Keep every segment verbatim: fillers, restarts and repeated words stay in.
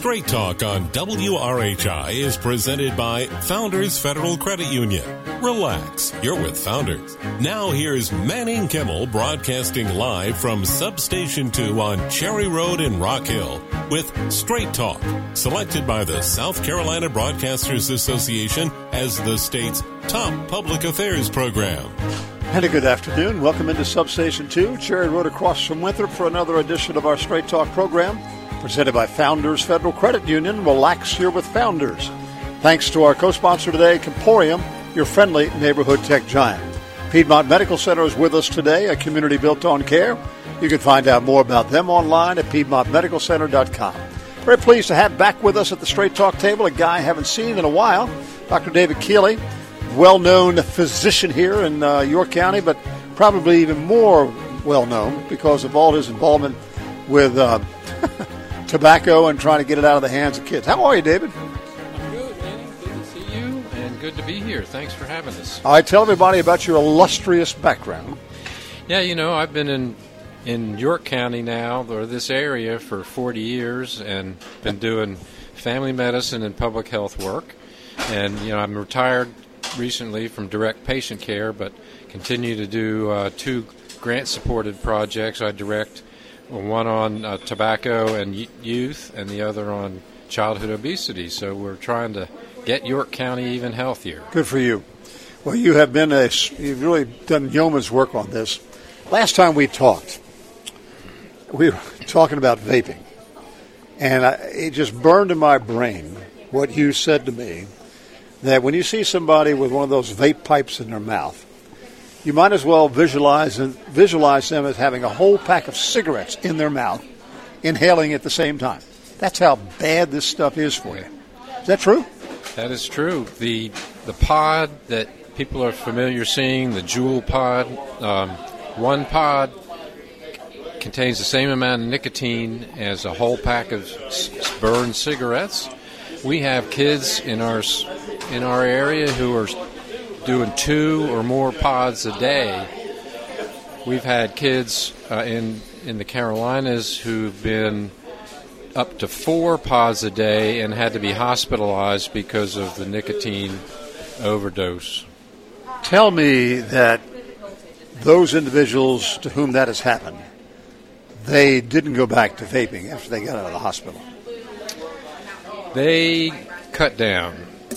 Straight Talk on W R H I is presented by Founders Federal Credit Union. Relax, you're with Founders. Now here's Manning Kimmel broadcasting live from Substation two on Cherry Road in Rock Hill with Straight Talk, selected by the South Carolina Broadcasters Association as the state's top public affairs program. And a good afternoon. Welcome into Substation two, Cherry Road across from Winthrop for another edition of our Straight Talk program, presented by Founders Federal Credit Union. Relax here with Founders. Thanks to our co-sponsor today, Comporium, your friendly neighborhood tech giant. Piedmont Medical Center is with us today, a community built on care. You can find out more about them online at piedmont medical center dot com. Very pleased to have back with us at the Straight Talk table a guy I haven't seen in a while, Doctor David Keeley, well-known physician here in uh, York County, but probably even more well-known because of all his involvement with uh, tobacco and trying to get it out of the hands of kids. How are you, David? I'm good, Manny. Good to see you and good to be here. Thanks for having us. All right, tell everybody about your illustrious background. Yeah, you know, I've been in, in York County now, or this area, for forty years and been doing family medicine and public health work. And, you know, I'm retired recently from direct patient care, but continue to do uh, two grant-supported projects. I direct one on uh, tobacco and y- youth and the other on childhood obesity. So we're trying to get York County even healthier. Good for you. Well, you have been a, you've really done yeoman's work on this. Last time we talked, we were talking about vaping, and I, it just burned in my brain what you said to me, that when you see somebody with one of those vape pipes in their mouth, you might as well visualize and visualize them as having a whole pack of cigarettes in their mouth, inhaling at the same time. That's how bad this stuff is for you. Is that true? That is true. The the pod that people are familiar seeing, the Juul pod, um, one pod contains the same amount of nicotine as a whole pack of s- burned cigarettes. We have kids in our in our area who are doing two or more pods a day. We've had kids uh, in in the Carolinas who've been up to four pods a day and had to be hospitalized because of the nicotine overdose. Tell me that those individuals to whom that has happened, they didn't go back to vaping after they got out of the hospital. They cut down.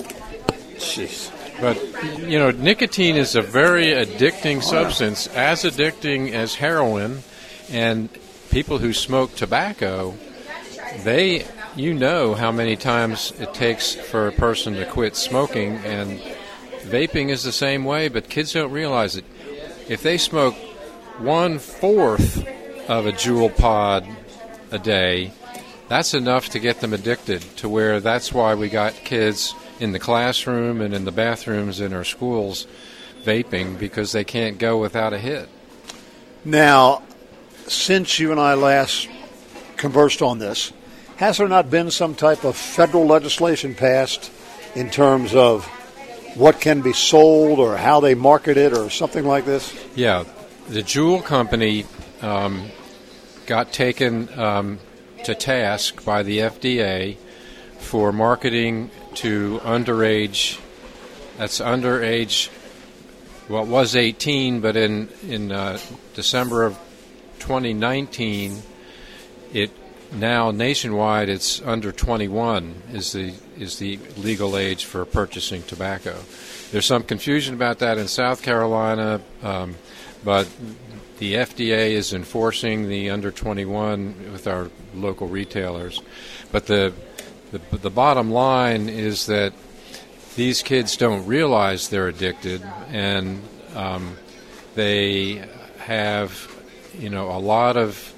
Jeez. But, you know, nicotine is a very addicting substance, as addicting as heroin. And people who smoke tobacco, they, you know how many times it takes for a person to quit smoking. And vaping is the same way, but kids don't realize it. If they smoke one-fourth of a Juul pod a day, that's enough to get them addicted, to where that's why we got kids in the classroom and in the bathrooms in our schools vaping, because they can't go without a hit. Now, since you and I last conversed on this, has there not been some type of federal legislation passed in terms of what can be sold or how they market it or something like this? Yeah, the Juul company um, got taken um, to task by the F D A for marketing to underage, that's underage, well, it was eighteen, but in, in uh, December of twenty nineteen, it now nationwide it's under twenty-one is the is the legal age for purchasing tobacco. There's some confusion about that in South Carolina, um, but the F D A is enforcing the under twenty-one with our local retailers. But the The, the bottom line is that these kids don't realize they're addicted, and um, they have, you know, a lot of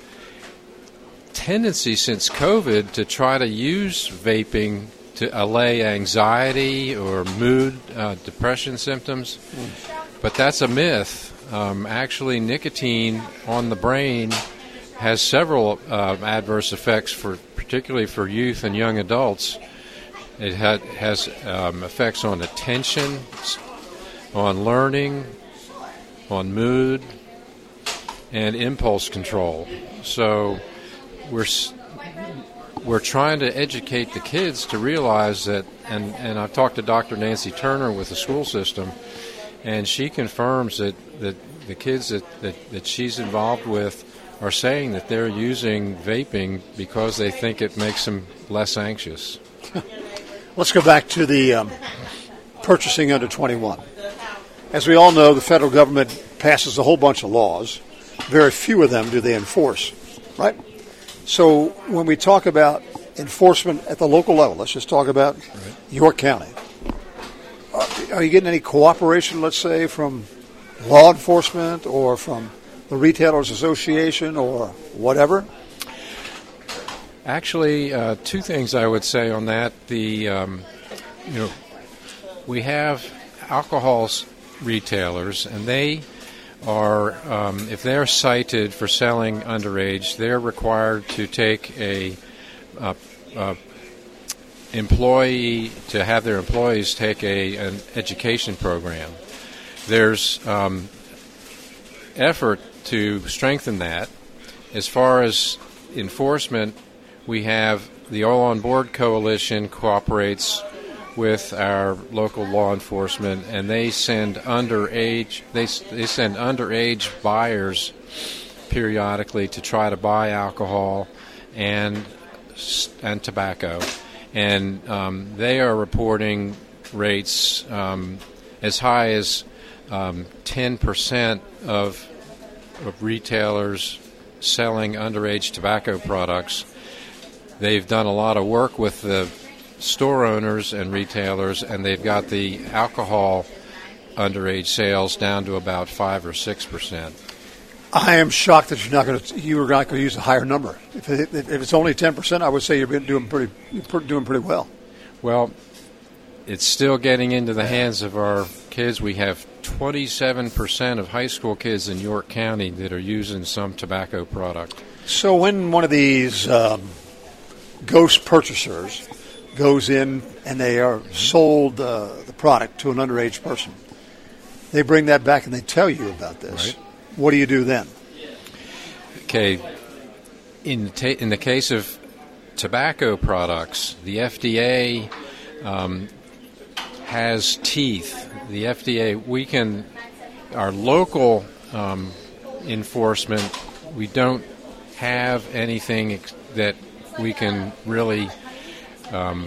tendency since COVID to try to use vaping to allay anxiety or mood, uh, depression symptoms. Mm. But that's a myth. Um, actually, nicotine on the brain has several uh, adverse effects for particularly for youth and young adults. It ha- has um, effects on attention, on learning, on mood, and impulse control. So we're we're trying to educate the kids to realize that, and, and I've talked to Doctor Nancy Turner with the school system, and she confirms that, that the kids that, that, that she's involved with are saying that they're using vaping because they think it makes them less anxious. Let's go back to the um, purchasing under twenty-one. As we all know, the federal government passes a whole bunch of laws. Very few of them do they enforce, right? So when we talk about enforcement at the local level, let's just talk about right. York County. Are, are you getting any cooperation, let's say, from law enforcement or from the Retailers Association or whatever? Actually, uh, two things I would say on that. The um, you know, we have alcohol retailers, and they are, um, if they're cited for selling underage, they're required to take a uh, uh, employee to have their employees take a an education program. There's um, effort to strengthen that. As far as enforcement, we have the All on Board Coalition cooperates with our local law enforcement, and they send underage they they send underage buyers periodically to try to buy alcohol and and tobacco, and um, they are reporting rates um, as high as um, ten percent of, of retailers selling underage tobacco products. They've done a lot of work with the store owners and retailers, and they've got the alcohol underage sales down to about five or six percent. I am shocked that you're not going to you were not going to use a higher number. If, it, if it's only ten percent, I would say you're doing pretty you're doing pretty well. Well, it's still getting into the hands of our kids. We have twenty-seven percent of high school kids in York County that are using some tobacco product. So when one of these um, ghost purchasers goes in and they are sold uh, the product to an underage person, they bring that back and they tell you about this. Right. What do you do then? Okay, in ta- in the case of tobacco products, the F D A um, has teeth. The F D A, we can, our local um, enforcement, we don't have anything ex- that we can really um,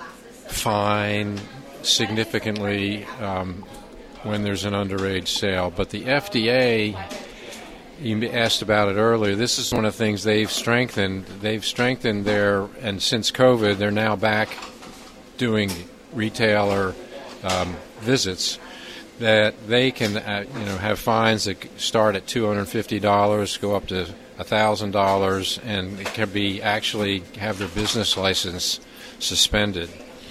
fine significantly um, when there's an underage sale. But the F D A, you asked about it earlier, this is one of the things they've strengthened. They've strengthened their, and since COVID, they're now back doing retailer um, visits, that they can uh, you know, have fines that start at two hundred fifty dollars, go up to one thousand dollars, and it can be actually have their business license suspended.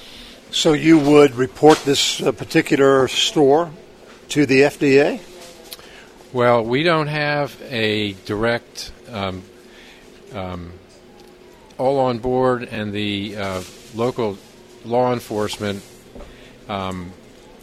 So you would report this uh, particular store to the F D A? Well, we don't have a direct um, um, all on board, and the uh, local law enforcement um,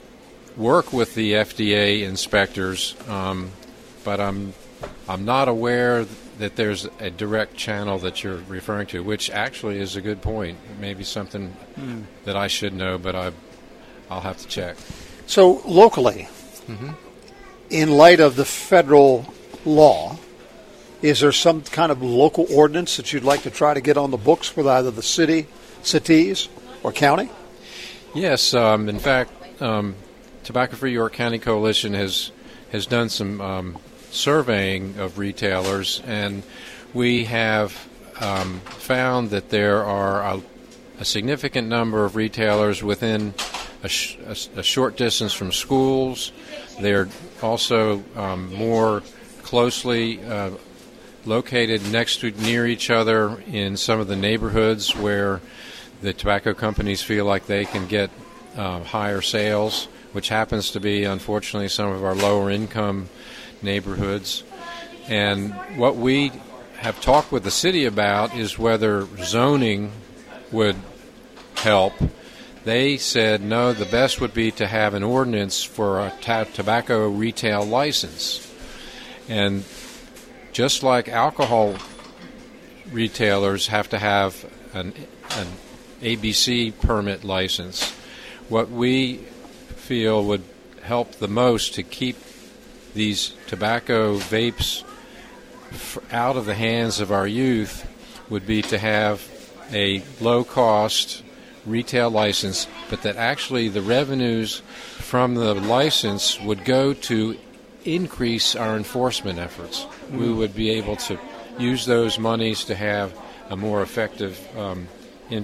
work with the F D A inspectors, um, but I'm I'm not aware that there's a direct channel that you're referring to, which actually is a good point. Maybe something mm. that I should know, but I, I'll have to check. So locally, mm-hmm. in light of the federal law, is there some kind of local ordinance that you'd like to try to get on the books with either the city, cities, or county? Yes. Um, in fact, um, Tobacco Free York County Coalition has has done some um, surveying of retailers, and we have um, found that there are a, a significant number of retailers within a, sh- a, a short distance from schools. They're also um, more closely uh, located next to near each other in some of the neighborhoods where the tobacco companies feel like they can get uh, higher sales, which happens to be, unfortunately, some of our lower income neighborhoods. And what we have talked with the city about is whether zoning would help. They said, no, the best would be to have an ordinance for a ta- tobacco retail license. And just like alcohol retailers have to have an, an A B C permit license. What we feel would help the most to keep these tobacco vapes f- out of the hands of our youth would be to have a low-cost retail license, but that actually the revenues from the license would go to increase our enforcement efforts. Mm. We would be able to use those monies to have a more effective um, in,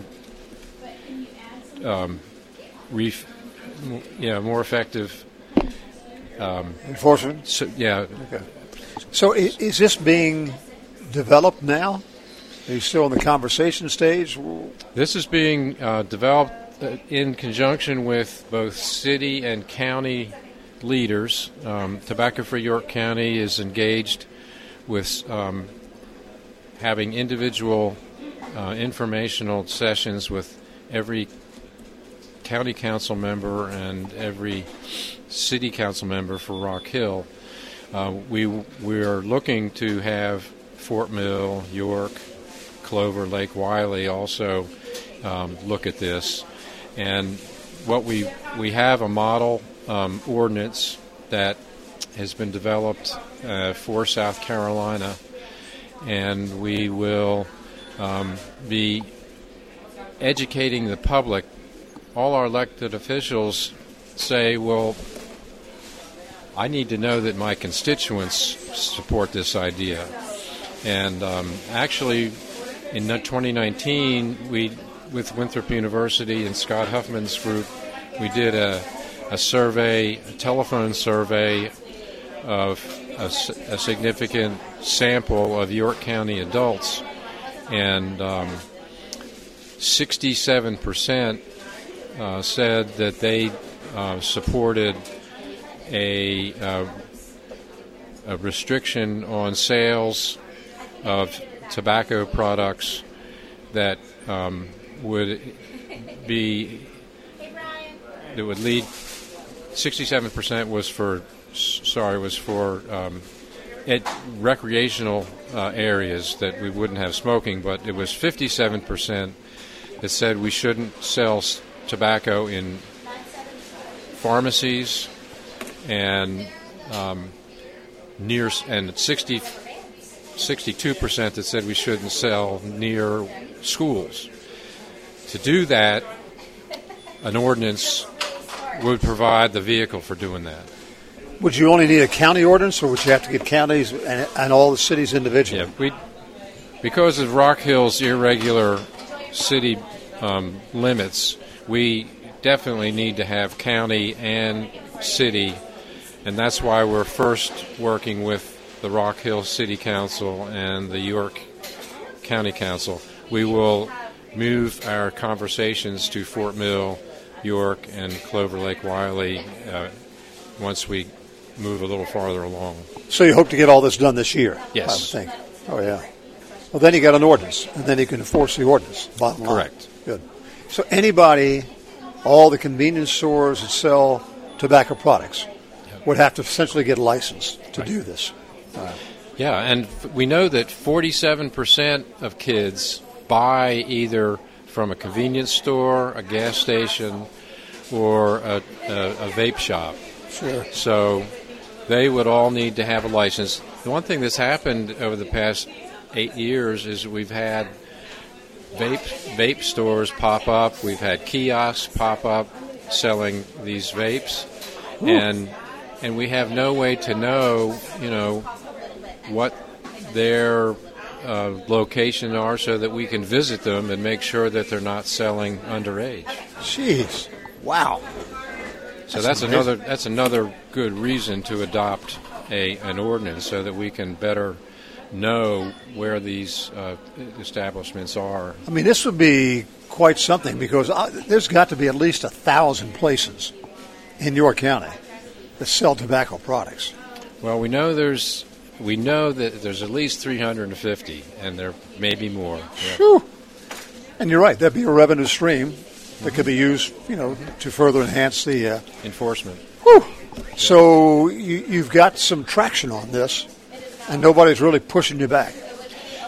um, ref, yeah, more effective um, enforcement. So, yeah. Okay. So is, is this being developed now? Are you still in the conversation stage? This is being uh, developed in conjunction with both city and county leaders. Um, Tobacco Free York County is engaged with um, having individual uh, informational sessions with every county council member and every city council member for Rock Hill. Uh, we we are looking to have Fort Mill, York, Clover, Lake Wylie also um, look at this. And what we we have a model um, ordinance that has been developed uh, for South Carolina, and we will um, be educating the public. All our elected officials say, well, I need to know that my constituents support this idea. And um, actually, in twenty nineteen, we, with Winthrop University and Scott Huffman's group, we did a, a survey, a telephone survey of a, a significant sample of York County adults, and um, sixty-seven percent uh, said that they uh, supported a, uh, a restriction on sales of tobacco products that um, would be that would lead. sixty-seven percent was for sorry was for um, ed, recreational uh, areas that we wouldn't have smoking, but it was fifty-seven percent that said we shouldn't sell s- tobacco in pharmacies and um, near and sixty. sixty-two percent that said we shouldn't sell near schools. To do that, an ordinance would provide the vehicle for doing that. Would you only need a county ordinance, or would you have to get counties and, and all the cities individually? Yeah, we because of Rock Hill's irregular city um, limits, we definitely need to have county and city, and that's why we're first working with the Rock Hill City Council and the York County Council. We will move our conversations to Fort Mill, York, and Clover Lake Wylie uh, once we move a little farther along. So you hope to get all this done this year? Yes. I would think. Oh, yeah. Well, then you got an ordinance, and then you can enforce the ordinance. Bottom line. Correct. Good. So anybody, all the convenience stores that sell tobacco products, yep, would have to essentially get a license to right. do this. Uh, yeah, and f- we know that forty-seven percent of kids buy either from a convenience store, a gas station, or a, a, a vape shop. Sure. So they would all need to have a license. The one thing that's happened over the past eight years is we've had vape vape stores pop up. We've had kiosks pop up selling these vapes, Ooh. and and we have no way to know, you know, what their uh, location are, so that we can visit them and make sure that they're not selling underage. Jeez, wow. So that's, that's another that's another good reason to adopt a an ordinance, so that we can better know where these uh, establishments are. I mean, this would be quite something, because I, there's got to be at least a thousand places in York County that sell tobacco products. Well, we know there's we know that there's at least three hundred fifty, and there may be more. Yeah. Whew. And you're right, that'd be a revenue stream that mm-hmm. could be used, you know, to further enhance the uh, enforcement. Whew. Yeah. So you, you've got some traction on this, and nobody's really pushing you back.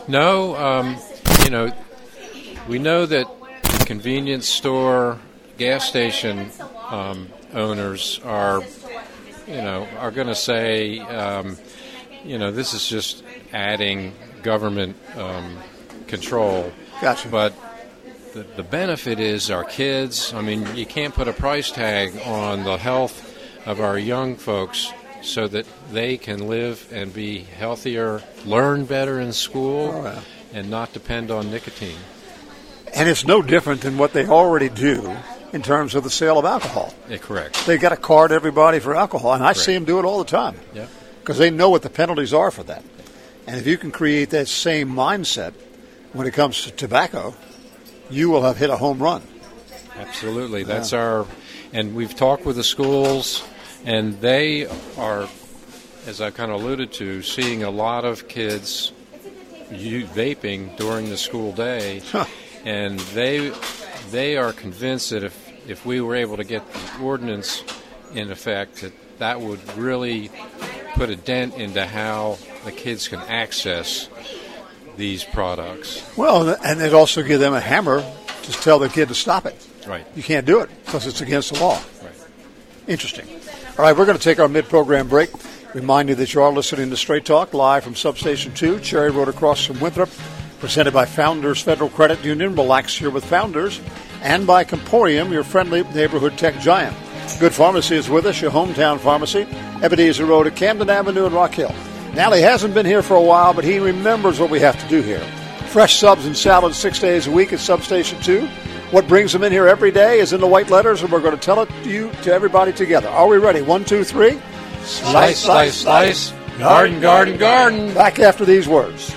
No, um, you know, we know that convenience store, gas station um, owners are, you know, are going to say, um, you know, this is just adding government um, control. Gotcha. But the, the benefit is our kids. I mean, you can't put a price tag on the health of our young folks so that they can live and be healthier, learn better in school, oh, yeah. and not depend on nicotine. And it's no different than what they already do in terms of the sale of alcohol. Yeah, correct. They've got to card everybody for alcohol, and I correct. see them do it all the time. Yeah. Because they know what the penalties are for that. And if you can create that same mindset when it comes to tobacco, you will have hit a home run. Absolutely. That's yeah. our, and we've talked with the schools, and they are, as I kind of alluded to, seeing a lot of kids u- vaping during the school day, huh. and they they are convinced that if, if we were able to get the ordinance in effect, that that would really put a dent into how the kids can access these products. Well, and it'd also give them a hammer to tell the kid to stop it. Right. You can't do it because it's against the law. Right. Interesting. All right, we're going to take our mid-program break. Remind you that you are listening to Straight Talk live from Substation two, Cherry Road across from Winthrop, presented by Founders Federal Credit Union. Relax here with Founders. And by Comporium, your friendly neighborhood tech giant. Good Pharmacy is with us, your hometown pharmacy. Ebenezer Road at Camden Avenue in Rock Hill. Now, he hasn't been here for a while, but he remembers what we have to do here. Fresh subs and salads six days a week at Substation two. What brings them in here every day is in the white letters, and we're going to tell it to you, to everybody together. Are we ready? One, two, three. Slice, slice, slice. Garden, garden, garden. Back after these words.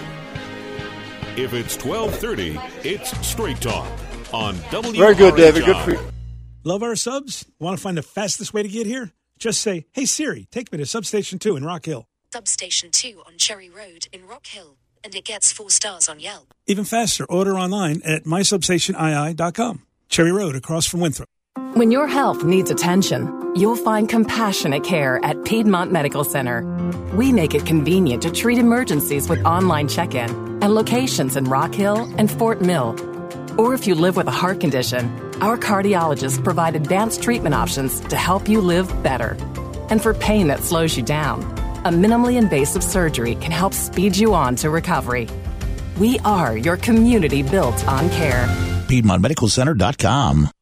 If it's twelve thirty, it's Straight Talk on W R H I. Very good, David. Good for you. Love our subs? Want to find the fastest way to get here? Just say, hey, Siri, take me to Substation two in Rock Hill. Substation two on Cherry Road in Rock Hill, and it gets four stars on Yelp. Even faster, order online at my substation I I dot com. Cherry Road, across from Winthrop. When your health needs attention, you'll find compassionate care at Piedmont Medical Center. We make it convenient to treat emergencies with online check-in and locations in Rock Hill and Fort Mill. Or if you live with a heart condition, our cardiologists provide advanced treatment options to help you live better. And for pain that slows you down, a minimally invasive surgery can help speed you on to recovery. We are your community built on care. Piedmont Medical Center dot com.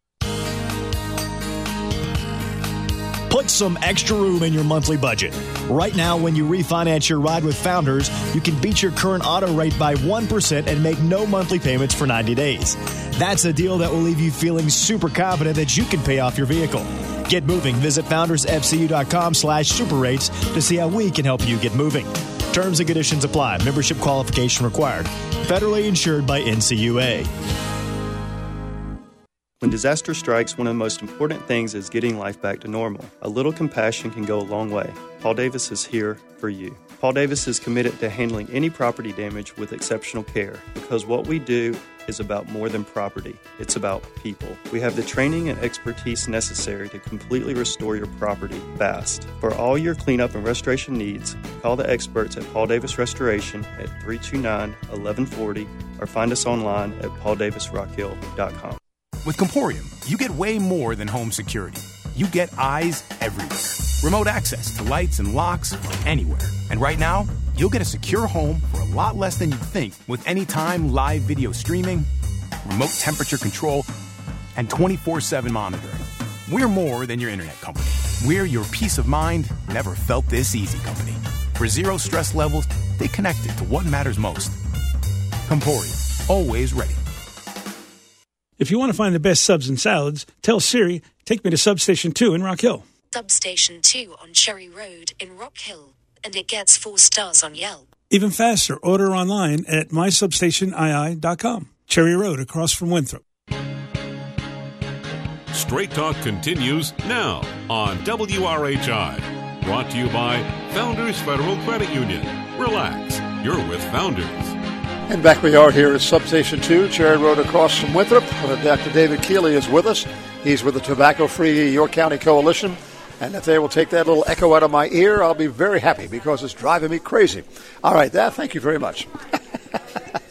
Put some extra room in your monthly budget. Right now, when you refinance your ride with Founders, you can beat your current auto rate by one percent and make no monthly payments for ninety days. That's a deal that will leave you feeling super confident that you can pay off your vehicle. Get moving. Visit founders f c u dot com slash super rates to see how we can help you get moving. Terms and conditions apply. Membership qualification required. Federally insured by N C U A. When disaster strikes, one of the most important things is getting life back to normal. A little compassion can go a long way. Paul Davis is here for you. Paul Davis is committed to handling any property damage with exceptional care because what we do is about more than property. It's about people. We have the training and expertise necessary to completely restore your property fast. For all your cleanup and restoration needs, call the experts at Paul Davis Restoration at three two nine, one one four zero or find us online at paul davis rock hill dot com. With Comporium, you get way more than home security. You get eyes everywhere. Remote access to lights and locks from anywhere. And right now, you'll get a secure home for a lot less than you'd think with anytime live video streaming, remote temperature control, and twenty-four seven monitoring. We're more than your internet company. We're your peace of mind, never felt this easy company. For zero stress levels, stay connected to what matters most. Comporium, always ready. If you want to find the best subs and salads, tell Siri, take me to Substation two in Rock Hill. Substation two on Cherry Road in Rock Hill, and it gets four stars on Yelp. Even faster, order online at my substation I I dot com. Cherry Road, across from Winthrop. Straight Talk continues now on W R H I. Brought to you by Founders Federal Credit Union. Relax, you're with Founders. And back we are here at Substation two, Cherry Road across from Winthrop. Doctor David Keeley is with us. He's with the Tobacco-Free York County Coalition. And if they will take that little echo out of my ear, I'll be very happy because it's driving me crazy. All right, that. Thank you very much.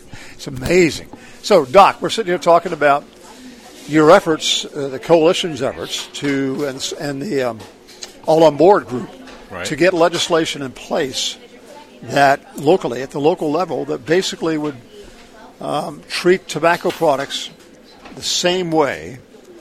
It's amazing. So, Doc, we're sitting here talking about your efforts, uh, the coalition's efforts to, and, and the um, All On Board group, right, to get legislation in place that locally, at the local level, that basically would um, treat tobacco products the same way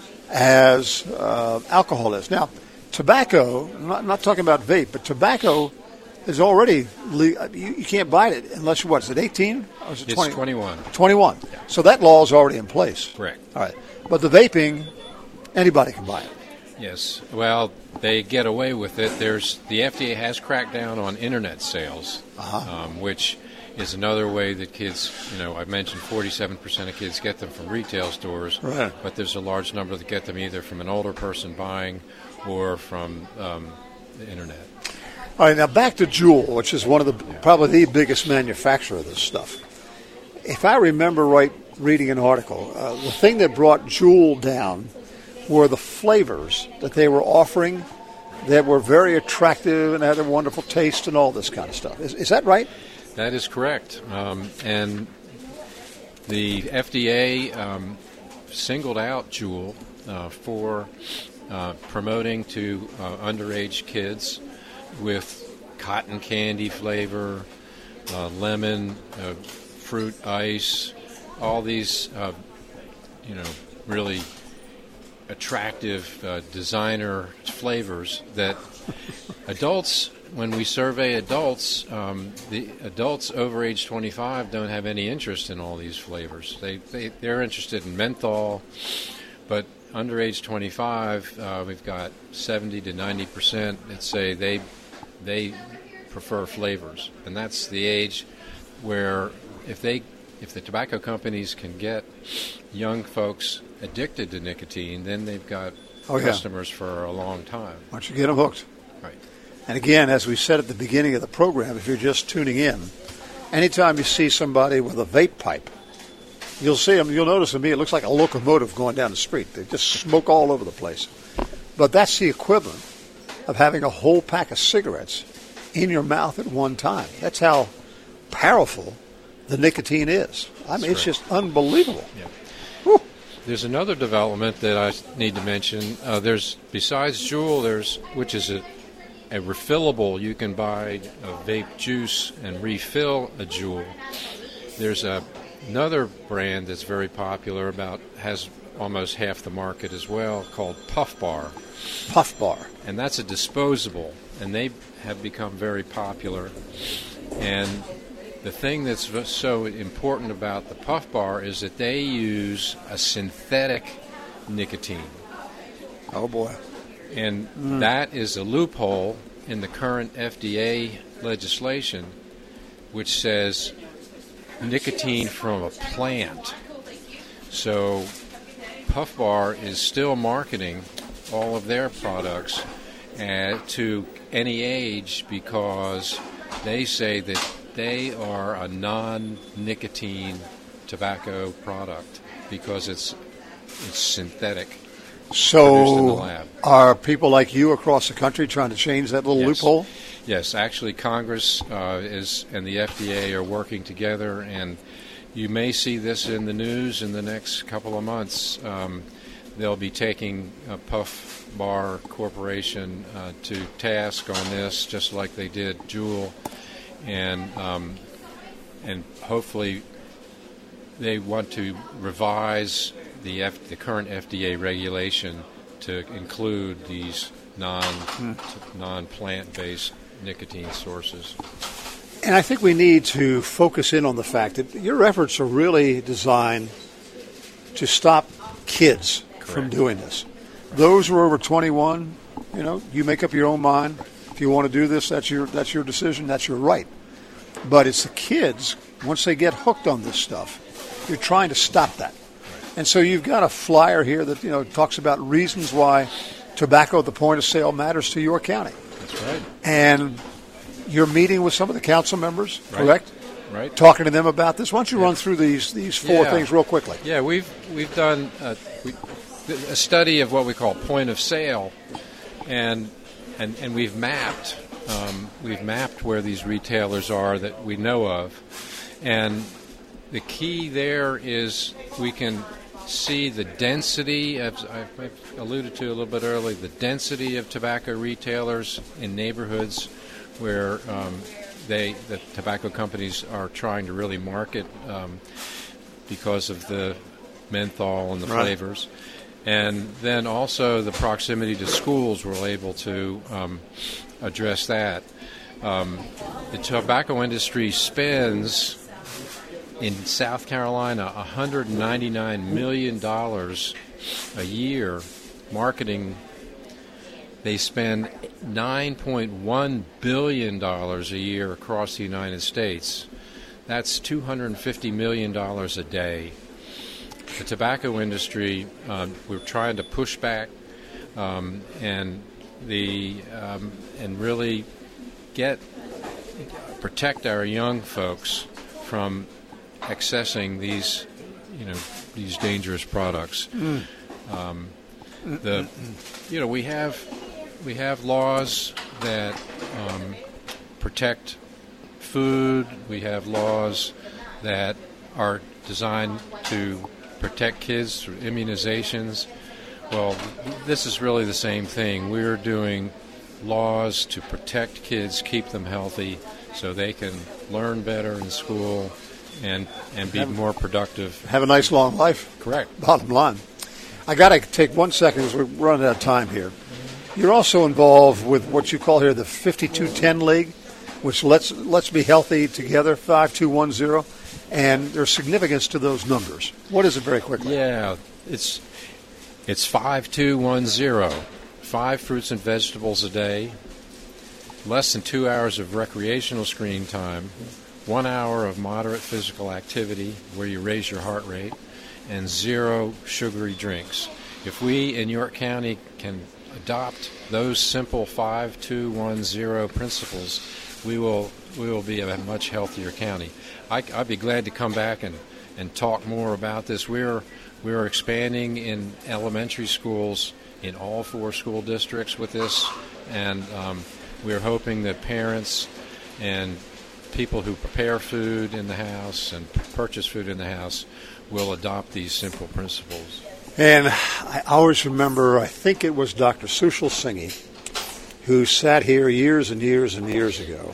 as uh, alcohol is. Now, tobacco, I'm not, I'm not talking about vape, but tobacco is already legal. You, you can't buy it unless you, what, is it eighteen? Or is it twenty? It's twenty-one. twenty-one. Yeah. So that law is already in place. Correct. All right. But the vaping, anybody can buy it. Yes. Well, they get away with it. There's the F D A has cracked down on internet sales, uh-huh. um, which is another way that kids, you know, I mentioned forty-seven percent of kids get them from retail stores, right, but there's a large number that get them either from an older person buying or from um, the internet. All right, now back to Juul, which is one of the yeah. probably the biggest manufacturer of this stuff. If I remember right, reading an article, uh, the thing that brought Juul down were the flavors that they were offering that were very attractive and had a wonderful taste and all this kind of stuff. Is, is that right? That is correct. Um, and the F D A um, singled out Juul uh, for uh, promoting to uh, underage kids with cotton candy flavor, uh, lemon, uh, fruit ice, all these, uh, you know, really attractive uh, designer flavors that adults, when we survey adults, um, the adults over age twenty-five don't have any interest in all these flavors. They, they, they're interested in menthol, but under age twenty-five, uh, we've got seventy to ninety percent that say they they prefer flavors. And that's the age where if they if the tobacco companies can get young folks addicted to nicotine, then they've got oh, customers yeah. for a long time. Why don't you get them hooked? Right. And again, as we said at the beginning of the program, if you're just tuning in, anytime you see somebody with a vape pipe, you'll see them, you'll notice to me it looks like a locomotive going down the street. They just smoke all over the place. But that's the equivalent of having a whole pack of cigarettes in your mouth at one time. That's how powerful the nicotine is. I mean, That's it's right. just unbelievable. Yeah. There's another development that I need to mention. Uh, there's, besides Juul, there's, which is a, a refillable, you can buy a vape juice and refill a Juul. There's a, another brand that's very popular, about has almost half the market as well, called Puff Bar. Puff Bar. And that's a disposable, and they have become very popular. And the thing that's so important about the Puff Bar is that they use a synthetic nicotine. Oh, boy. And mm. that is a loophole in the current F D A legislation, which says nicotine from a plant. So Puff Bar is still marketing all of their products uh, to any age because they say that they are a non-nicotine tobacco product because it's it's synthetic. So in the lab. Are people like you across the country trying to change that little yes. loophole? Yes, actually Congress uh, is and the F D A are working together, and you may see this in the news in the next couple of months. Um, they'll be taking a Puff Bar Corporation uh, to task on this, just like they did Juul. And um, and hopefully they want to revise the F, the current F D A regulation to include these non hmm. non plant based nicotine sources. And I think we need to focus in on the fact that your efforts are really designed to stop kids Correct. From doing this. Those who are over twenty-one, you know, you make up your own mind. If you want to do this, that's your that's your decision, that's your right. But it's the kids, once they get hooked on this stuff, you're trying to stop that. And so you've got a flyer here that, you know, talks about reasons why tobacco at the point of sale matters to your county. That's right. And you're meeting with some of the council members, right. correct? Right. Talking to them about this. Why don't you yeah. run through these these four yeah. things real quickly? Yeah, we've we've done a, we, a study of what we call point of sale, and and and we've mapped um, we've mapped where these retailers are that we know of, and the key there is we can see the density, as I alluded to a little bit earlier, the density of tobacco retailers in neighborhoods where um, they, the tobacco companies are trying to really market um, because of the menthol and the right. flavors. And then also the proximity to schools, we're able to um, address that. Um, the tobacco industry spends in South Carolina one hundred ninety-nine million dollars a year marketing. They spend nine point one billion dollars a year across the United States. That's two hundred fifty million dollars a day. The tobacco industry, um, we're trying to push back um, and the um, and really get protect our young folks from accessing these, you know, these dangerous products. Mm. Um, the, you know, we have we have laws that um, protect food. We have laws that are designed to protect kids through immunizations. Well, this is really the same thing. We're doing laws to protect kids, keep them healthy, so they can learn better in school and and be have, more productive. Have a nice long life. Correct. Bottom line. I got to take one second as we're running out of time here. You're also involved with what you call here the fifty-two ten League, which let's let's be healthy together, five two one zero, and there's significance to those numbers. What is it very quickly? Yeah, it's it's five two one zero. Five fruits and vegetables a day, less than two hours of recreational screen time, one hour of moderate physical activity where you raise your heart rate, and zero sugary drinks. If we in York County can adopt those simple five two one zero principles, we will we will be a much healthier county. I, I'd be glad to come back and, and talk more about this. We're we're expanding in elementary schools in all four school districts with this, and um, we're hoping that parents and people who prepare food in the house and purchase food in the house will adopt these simple principles. And I always remember, I think it was Doctor Sushil Singhi, who sat here years and years and years ago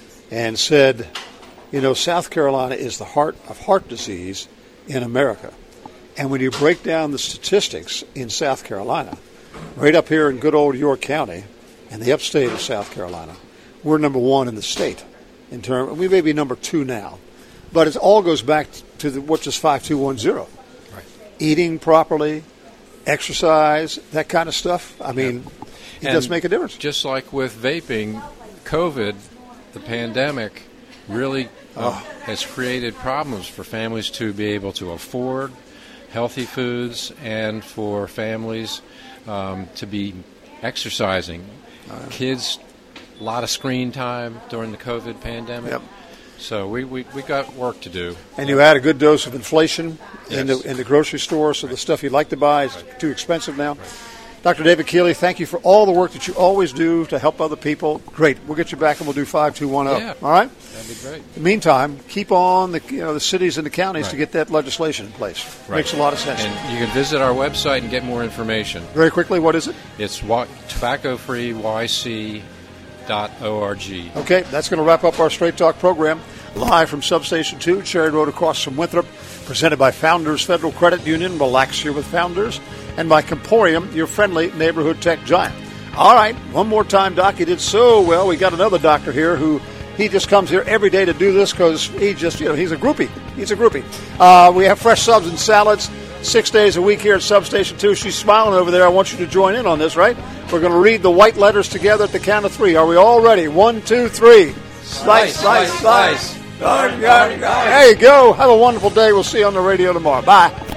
and said, you know, South Carolina is the heart of heart disease in America. And when you break down the statistics in South Carolina, right up here in good old York County and the upstate of South Carolina, we're number one in the state. In term, we may be number two now. But it all goes back to the, what is five two one zero. Right. Eating properly, exercise, that kind of stuff. I mean, yeah. it and does make a difference. Just like with vaping, COVID, the pandemic, really uh, oh. has created problems for families to be able to afford healthy foods and for families um, to be exercising. Uh, Kids, a lot of screen time during the COVID pandemic. Yep. So we, we, we got work to do. And you add a good dose of inflation yes. in, the, in the grocery store, so right. the stuff you like to buy is right. too expensive now. Right. Doctor David Keeley, thank you for all the work that you always do to help other people. Great. We'll get you back and we'll do five two one zero. Yeah. All right? That'd be great. In the meantime, keep on the you know the cities and the counties right. to get that legislation in place. Right. Makes a lot of sense. And you can visit our website and get more information. Very quickly, what is it? It's tobacco free y c dot org. Okay, that's going to wrap up our Straight Talk program. Live from Substation two, Cherry Road across from Winthrop, presented by Founders Federal Credit Union. Relax here with Founders. And by Comporium, your friendly neighborhood tech giant. All right, one more time, Doc. You did so well. We got another doctor here who he just comes here every day to do this because he just, you know, he's a groupie. He's a groupie. Uh, we have fresh subs and salads six days a week here at Substation two. She's smiling over there. I want you to join in on this, right? We're going to read the white letters together at the count of three. Are we all ready? One, two, three. Slice, slice, slice. slice. There you go. Have a wonderful day. We'll see you on the radio tomorrow. Bye.